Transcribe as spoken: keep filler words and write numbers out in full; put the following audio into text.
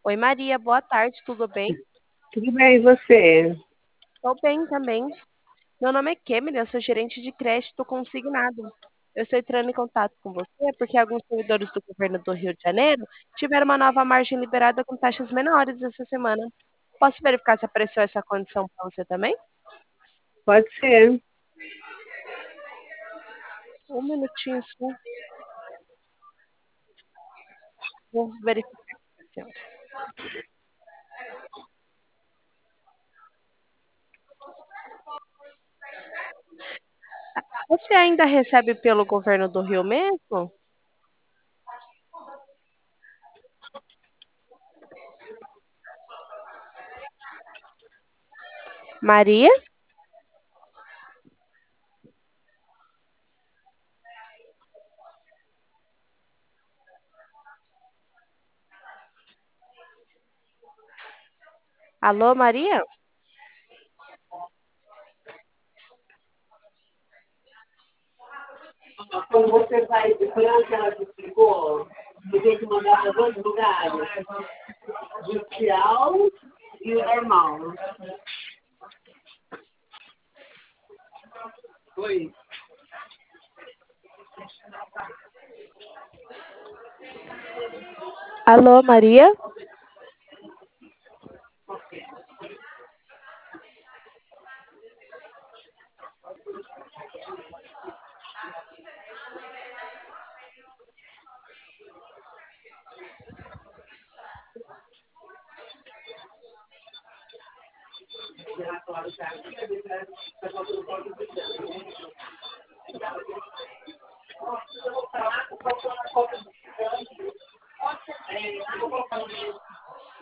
Oi, Maria, boa tarde, tudo bem? Tudo bem, e você? Estou bem também. Meu nome é Kemily, eu sou gerente de crédito consignado. Eu estou entrando em contato com você porque alguns servidores do governo do Rio de Janeiro tiveram uma nova margem liberada com taxas menores essa semana. Posso verificar se apareceu essa condição para você também? Pode ser. Um minutinho só, vou verificar, senhora. Você ainda recebe pelo governo do Rio mesmo? Maria? Alô, Maria? Quando você sai de França, ela te explicou, você tem que mandar para dois lugares, judicial e o normal. Oi. Alô, Maria?